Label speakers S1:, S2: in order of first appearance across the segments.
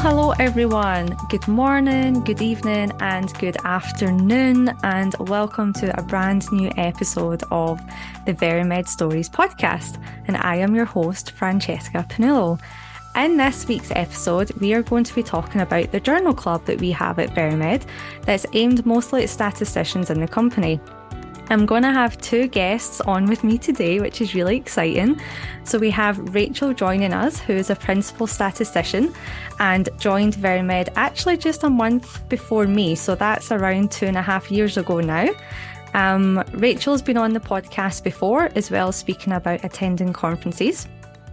S1: Hello everyone. Good morning, good evening, and good afternoon, and welcome to a brand new episode of the Verimed Stories podcast. And I am your host, Francesca Panullo. In this week's episode, we are going to be talking about the journal club that we have at Verimed that's aimed mostly at statisticians in the company. I'm going to have two guests on with me today, which is really exciting. So we have Rachel joining us, who is a principal statistician and joined Verimed actually just a month before me. So that's around 2.5 years ago now. Rachel's been on the podcast before, as well as speaking about attending conferences.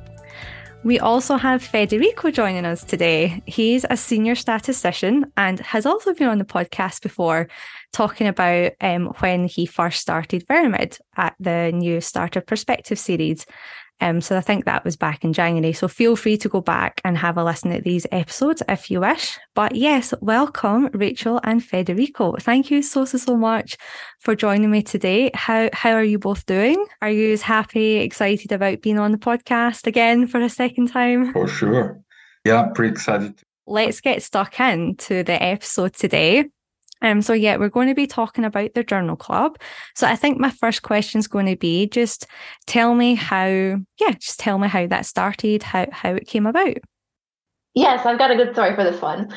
S1: We also have Federico joining us today. He's a senior statistician and has also been on the podcast before, talking about when he first started Verimed at the new Starter Perspective series. So I think that was back in January. So feel free to go back and have a listen at these episodes if you wish. But yes, welcome Rachel and Federico. Thank you so much for joining me today. How are you both doing? Are you as happy, excited about being on the podcast again for a second time?
S2: For sure. Yeah, pretty excited.
S1: Let's get stuck into the episode today. We're going to be talking about the journal club. So I think my first question is going to be just tell me how that started, how it came about.
S3: Yes, I've got a good story for this one.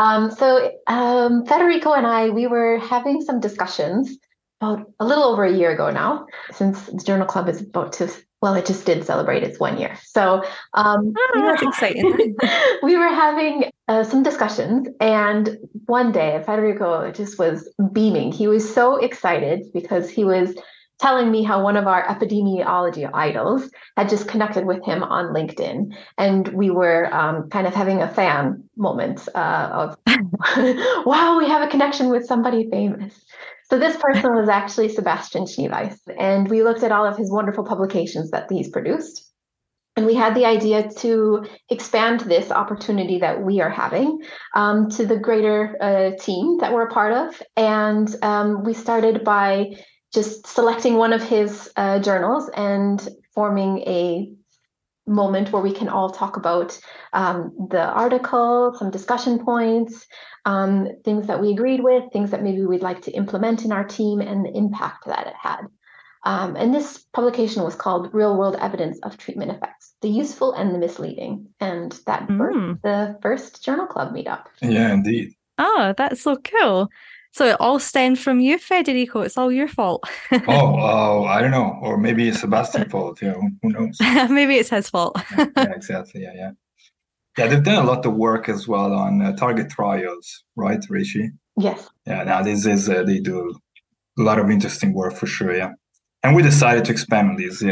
S3: Federico and I, we were having some discussions about a little over a year ago now, since the journal club is it just did celebrate its 1 year. So
S1: that's exciting.
S3: We were having some discussions, and one day Federico just was beaming. He was so excited because he was telling me how one of our epidemiology idols had just connected with him on LinkedIn. And we were kind of having a fan moment of, wow, we have a connection with somebody famous. So this person was actually Sebastian Schneeweiss, and we looked at all of his wonderful publications that he's produced. And we had the idea to expand this opportunity that we are having to the greater team that we're a part of. And we started by just selecting one of his journals and forming a moment where we can all talk about the article, some discussion points, things that we agreed with, things that maybe we'd like to implement in our team, and the impact that it had. And this publication was called Real World Evidence of Treatment Effects, the Useful and the Misleading. And that birthed the first journal club meetup.
S2: Yeah, indeed.
S1: Oh, that's so cool. So it all stemmed from you, Federico. It's all your fault.
S2: I don't know. Or maybe it's Sebastian's fault. Yeah, who knows?
S1: Maybe it's his fault.
S2: Yeah, exactly. Yeah, they've done a lot of work as well on target trials, right, Rishi?
S3: Yes.
S2: Yeah, now they do a lot of interesting work for sure, yeah. And we decided to expand on this,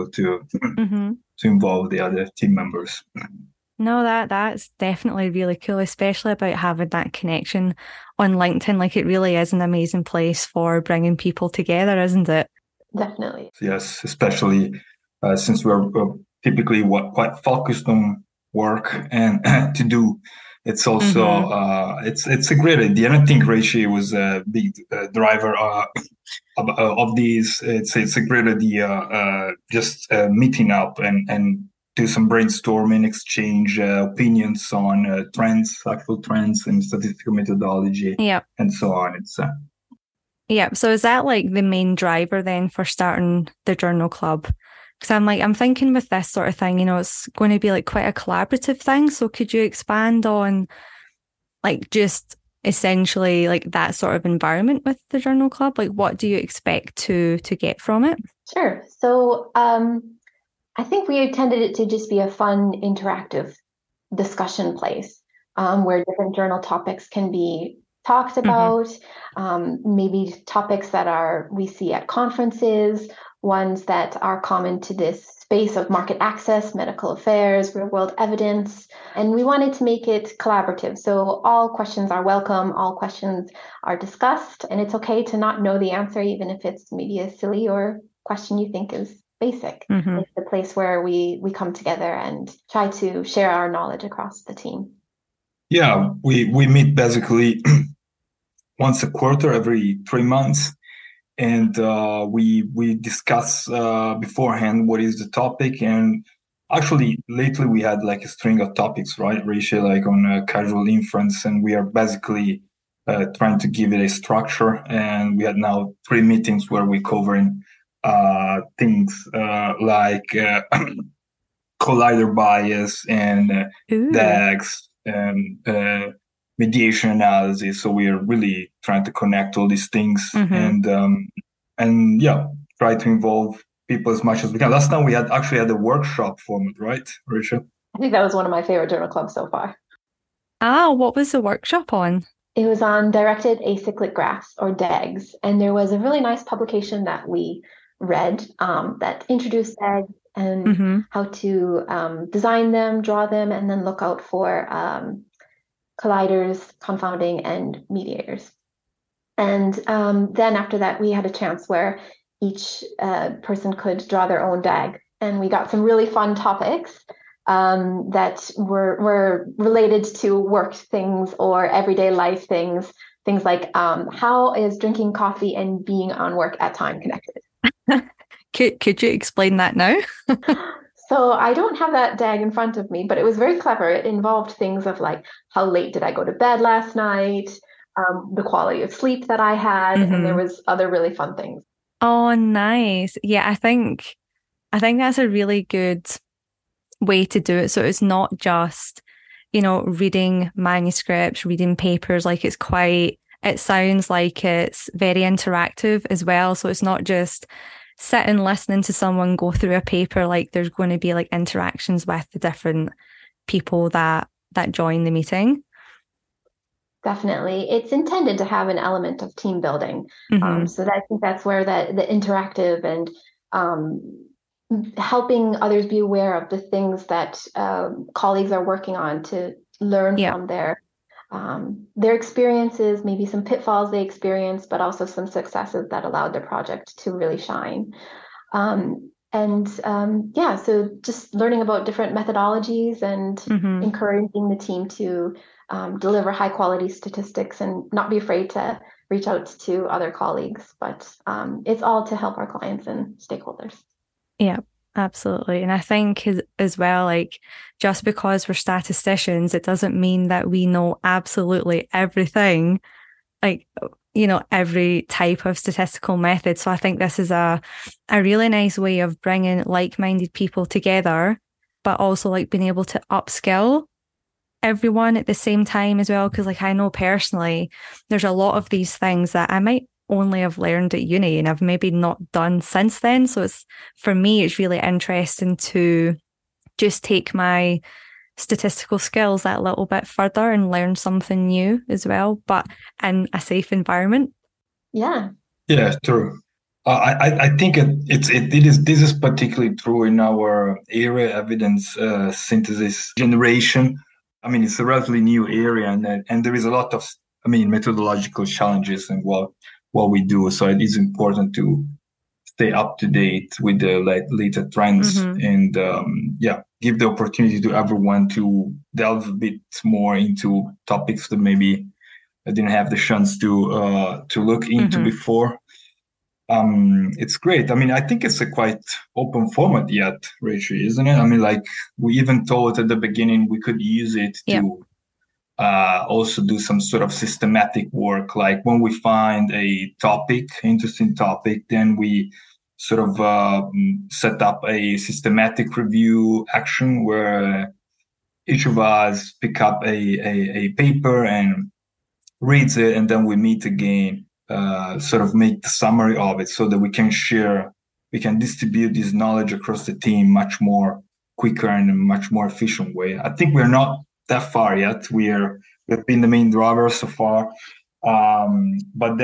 S2: to involve the other team members.
S1: No, that's definitely really cool, especially about having that connection on LinkedIn. Like, it really is an amazing place for bringing people together, isn't it?
S3: Definitely.
S2: Yes, especially since we're typically quite focused on work and to do. It's also it's a great idea. And I think Reishi was a big driver of these. It's a great idea. Just meeting up and do some brainstorming, exchange opinions on trends, actual trends, and statistical methodology, and so on. It's
S1: So is that like the main driver then for starting the journal club? Because I'm thinking with this sort of thing, it's going to be like quite a collaborative thing. So could you expand on like just essentially like that sort of environment with the journal club? Like, what do you expect to get from it?
S3: Sure. So I think we intended it to just be a fun, interactive discussion place where different journal topics can be talked about, maybe topics that we see at conferences, ones that are common to this space of market access, medical affairs, real world evidence. And we wanted to make it collaborative. So all questions are welcome, all questions are discussed, and it's okay to not know the answer, even if it's maybe a silly or question you think is basic. It's the place where we come together and try to share our knowledge across the team.
S2: Yeah, we meet basically once a quarter, every 3 months. And we discuss beforehand what is the topic, and Actually, lately we had like a string of topics, right, Rachel, like on casual inference, and we are basically trying to give it a structure. And we had now 3 meetings where we're covering things like collider bias and
S1: Ooh.
S2: DAGs and mediation analysis. So we are really trying to connect all these things
S1: Mm-hmm.
S2: and yeah, try to involve people as much as we can. Last time we had actually had a workshop format, right, Rachel?
S3: I think that was one of my favorite journal clubs so far.
S1: Ah, what was the workshop on?
S3: It was on directed acyclic graphs, or DAGs, and there was a really nice publication that we read that introduced DAGs and
S1: Mm-hmm.
S3: how to design them, draw them, and then look out for colliders, confounding, and mediators. And then after that, we had a chance where each person could draw their own DAG, and we got some really fun topics that were related to work things or everyday life things. Things like how is drinking coffee and being on work at time connected?
S1: Could you explain that now?
S3: So I don't have that DAG in front of me, but it was very clever. It involved things of like, how late did I go to bed last night? The quality of sleep that I had, and there
S1: Mm-hmm.
S3: was other really fun things.
S1: Oh, nice. Yeah, I think that's a really good way to do it. So it's not just, reading manuscripts, reading papers, like it sounds like it's very interactive as well. So it's not just sitting listening to someone go through a paper, like there's going to be like interactions with the different people that join the meeting.
S3: Definitely. It's intended to have an element of team building.
S1: Hmm.
S3: So that, I think that's where the interactive and um, helping others be aware of the things that colleagues are working on to learn
S1: Yeah.
S3: from their experiences, maybe some pitfalls they experienced, but also some successes that allowed their project to really shine. And yeah, so just learning about different methodologies and
S1: Hmm.
S3: encouraging the team to deliver high quality statistics and not be afraid to reach out to other colleagues. But it's all to help our clients and stakeholders.
S1: Yeah, absolutely. And I think as well, like just because we're statisticians, it doesn't mean that we know absolutely everything, like, every type of statistical method. So I think this is a really nice way of bringing like-minded people together, but also like being able to upskill everyone at the same time as well. Because like I know personally, there's a lot of these things that I might only have learned at uni and I've maybe not done since then. So it's for me, it's really interesting to just take my statistical skills that little bit further and learn something new as well, but in a safe environment.
S3: Yeah,
S2: Yeah, true. I think it is this is particularly true in our area, evidence synthesis generation. I mean, it's a relatively new area, and there is a lot of, I mean, methodological challenges in what we do. So it is important to stay up to date with the later trends
S1: Mm-hmm.
S2: and yeah, give the opportunity to everyone to delve a bit more into topics that maybe I didn't have the chance to look into
S1: Mm-hmm.
S2: before. It's great. I mean, I think it's a quite open format yet, Rachel, isn't it? I mean, like we even thought at the beginning we could use it
S1: Yeah.
S2: to also do some sort of systematic work. Like when we find a topic, interesting topic, then we sort of set up a systematic review action where each of us pick up a paper and reads it, and then we meet again, sort of make the summary of it so that we can distribute this knowledge across the team much more quicker and in a much more efficient way. I think we're not that far yet. We've been the main driver so far. But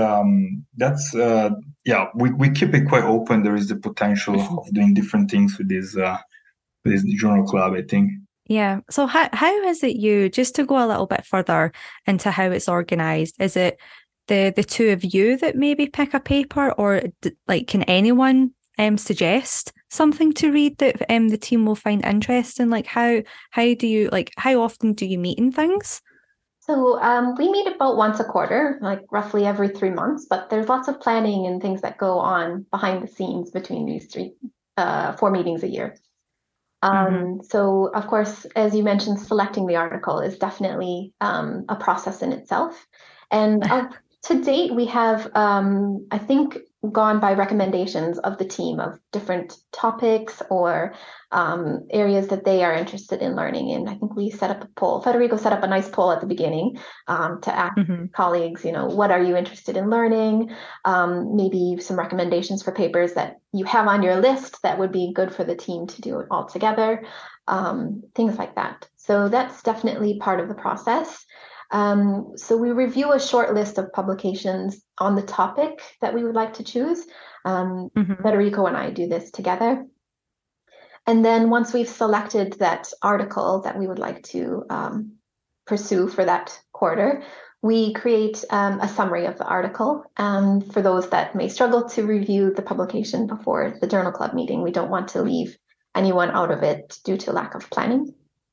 S2: that's yeah, we keep it quite open. There is the potential of doing different things with this journal club, I think.
S1: Yeah. So how is it you, just to go a little bit further into how it's organized, is it the two of you that maybe pick a paper, or like can anyone suggest something to read that the team will find interesting? Like how do you, like how often do you meet in things?
S3: so we meet about once a quarter, like roughly every 3 months, but there's lots of planning and things that go on behind the scenes between these 4 meetings a year. So, of course, as you mentioned, selecting the article is definitely a process in itself. And to date, we have, I think, gone by recommendations of the team of different topics or areas that they are interested in learning in. I think we set up a poll. Federico set up a nice poll at the beginning to ask colleagues, what are you interested in learning? Maybe some recommendations for papers that you have on your list that would be good for the team to do it all together, things like that. So that's definitely part of the process. So we review a short list of publications on the topic that we would like to choose. Federico and I do this together. And then once we've selected that article that we would like to pursue for that quarter, we create a summary of the article. For those that may struggle to review the publication before the Journal Club meeting, we don't want to leave anyone out of it due to lack of planning.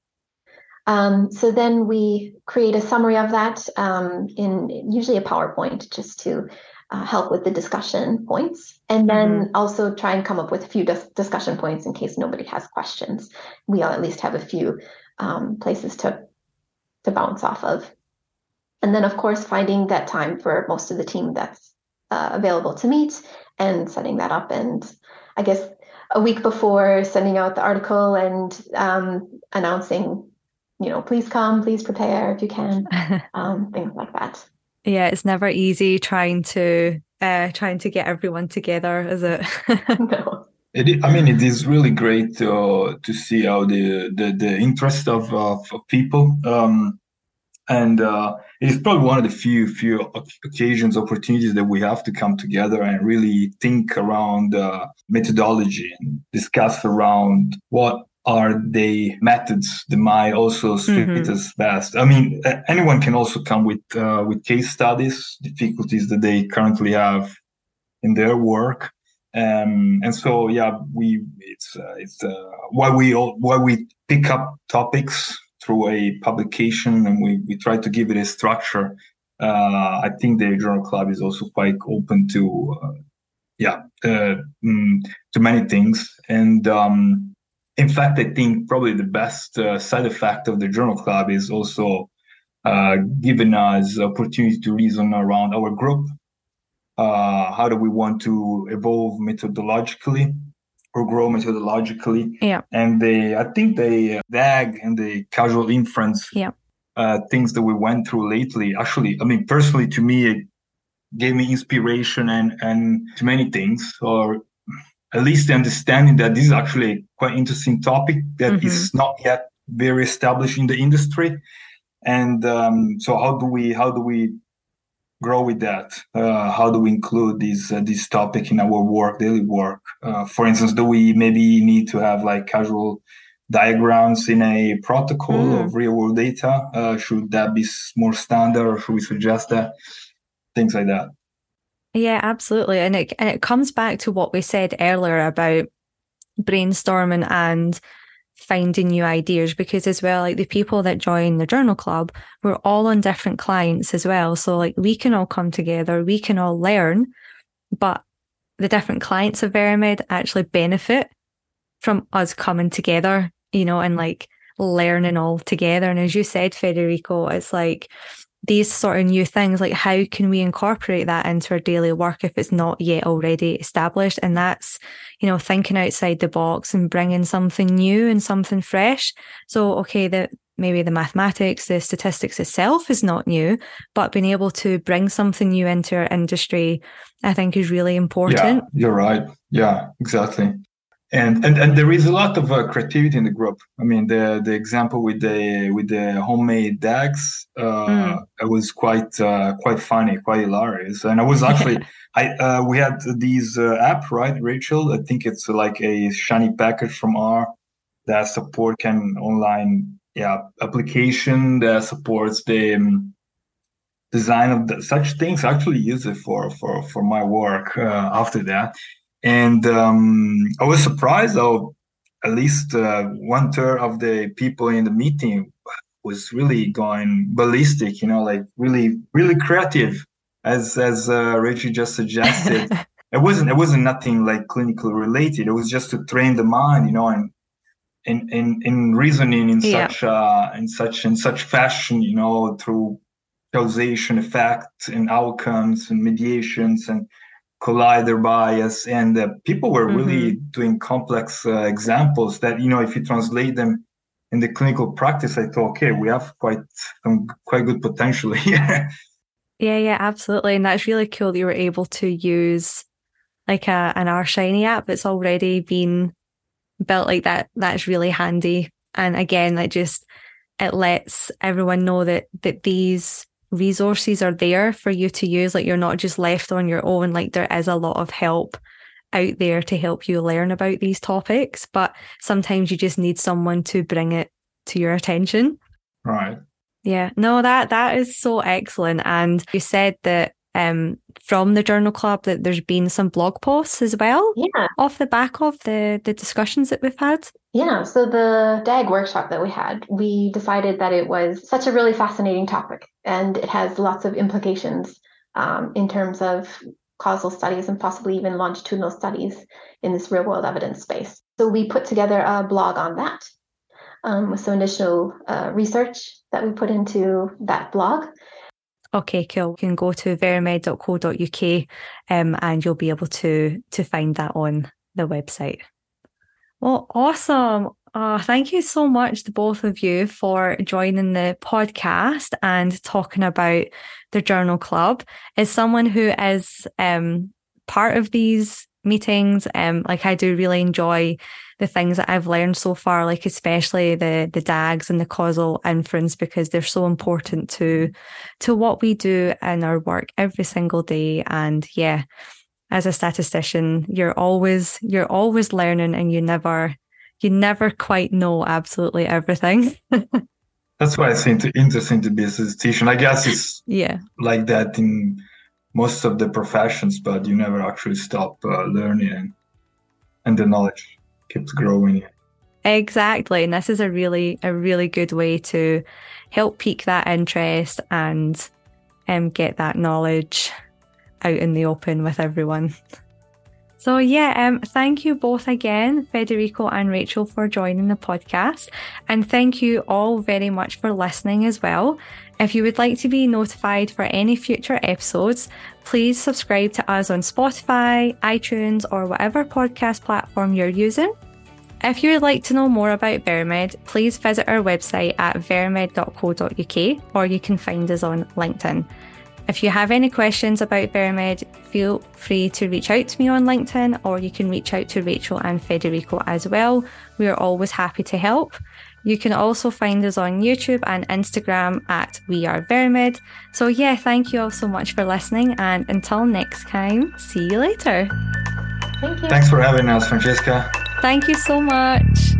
S3: So then we create a summary of that in usually a PowerPoint just to help with the discussion points. And then also try and come up with a few discussion points in case nobody has questions. We'll at least have a few places to bounce off of. And then, of course, finding that time for most of the team that's available to meet and setting that up. And I guess a week before sending out the article and announcing, please come, please prepare if you can, things like that.
S1: Yeah, it's never easy trying to get everyone together, is it?
S3: No.
S2: It is really great to see how the interest of people, and it is probably one of the few occasions, opportunities that we have to come together and really think around methodology and discuss around what are the methods that might also suit us best. Anyone can also come with case studies, difficulties that they currently have in their work, and so it's why we pick up topics through a publication and we try to give it a structure. I think the Journal Club is also quite open to many things, and in fact, I think probably the best side effect of the Journal Club is also giving us opportunity to reason around our group. How do we want to evolve methodologically or grow methodologically?
S1: Yeah.
S2: And I think the DAG and the causal inference things that we went through lately, actually, personally, to me, it gave me inspiration and to many things, or at least the understanding that this is actually a quite interesting topic that is not yet very established in the industry. And so how do we grow with that? How do we include this topic in our daily work? For instance, do we maybe need to have like causal diagrams in a protocol of real world data? Should that be more standard, or should we suggest that? Things like that.
S1: Yeah, absolutely. And it comes back to what we said earlier about brainstorming and finding new ideas, because as well, like the people that join the Journal Club, we're all on different clients as well. So like we can all come together, we can all learn, but the different clients of Verimed actually benefit from us coming together, and like learning all together. And as you said, Federico, it's like these sort of new things, like how can we incorporate that into our daily work if it's not yet already established? And that's, thinking outside the box and bringing something new and something fresh. So, okay, maybe the mathematics, the statistics itself is not new, but being able to bring something new into our industry, I think is really important.
S2: Yeah, you're right. Yeah, exactly. And there is a lot of creativity in the group. The example with the homemade DAGs, it was quite funny, quite hilarious. And I was actually, we had these app, right, Rachel? I think it's like a Shiny package from R that support an online application that supports the design of such things. I actually use it for my work after that. And I was surprised how at least 1/3 of the people in the meeting was really going ballistic, like really, really creative, as Rachel just suggested. It wasn't nothing like clinically related. It was just to train the mind, and in reasoning in such fashion, through causation, effect, and outcomes, and mediations, and collider bias. And people were really doing complex examples that, if you translate them in the clinical practice, I thought, okay, we have quite good potential here.
S1: Yeah, absolutely. And that's really cool that you were able to use like an R-Shiny app that's already been built like that. That's really handy. And again, it lets everyone know that these resources are there for you to use. Like, you're not just left on your own. Like, there is a lot of help out there to help you learn about these topics, but sometimes you just need someone to bring it to your attention.
S2: Right.
S1: Yeah. No, that is so excellent. And you said that from the Journal Club that there's been some blog posts as well.
S3: Yeah.
S1: Off the back of the discussions that we've had.
S3: Yeah. So the DAG workshop that we had, we decided that it was such a really fascinating topic, and it has lots of implications in terms of causal studies and possibly even longitudinal studies in this real world evidence space. So we put together a blog on that with some initial research that we put into that blog.
S1: Okay, cool. You can go to verimed.co.uk and you'll be able to find that on the website. Well, awesome. Thank you so much to both of you for joining the podcast and talking about the Journal Club. As someone who is part of these meetings, like, I do really enjoy the things that I've learned so far, like especially the DAGs and the causal inference, because they're so important to what we do in our work every single day. And yeah, as a statistician, you're always learning, and you never quite know absolutely everything.
S2: That's why it's interesting to be a statistician. I guess it's like that in most of the professions, but you never actually stop learning, and the knowledge keeps growing.
S1: Exactly. And this is a really good way to help pique that interest and get that knowledge out in the open with everyone. So yeah, thank you both again, Federico and Rachel, for joining the podcast. And thank you all very much for listening as well. If you would like to be notified for any future episodes, please subscribe to us on Spotify, iTunes, or whatever podcast platform you're using. If you would like to know more about Verimed, please visit our website at verimed.co.uk, or you can find us on LinkedIn. If you have any questions about Verimed, feel free to reach out to me on LinkedIn, or you can reach out to Rachel and Federico as well. We are always happy to help. You can also find us on YouTube and Instagram at We Are Verimed. So yeah, thank you all so much for listening, and until next time, see you later.
S3: Thank you.
S2: Thanks for having us, Francesca.
S1: Thank you so much.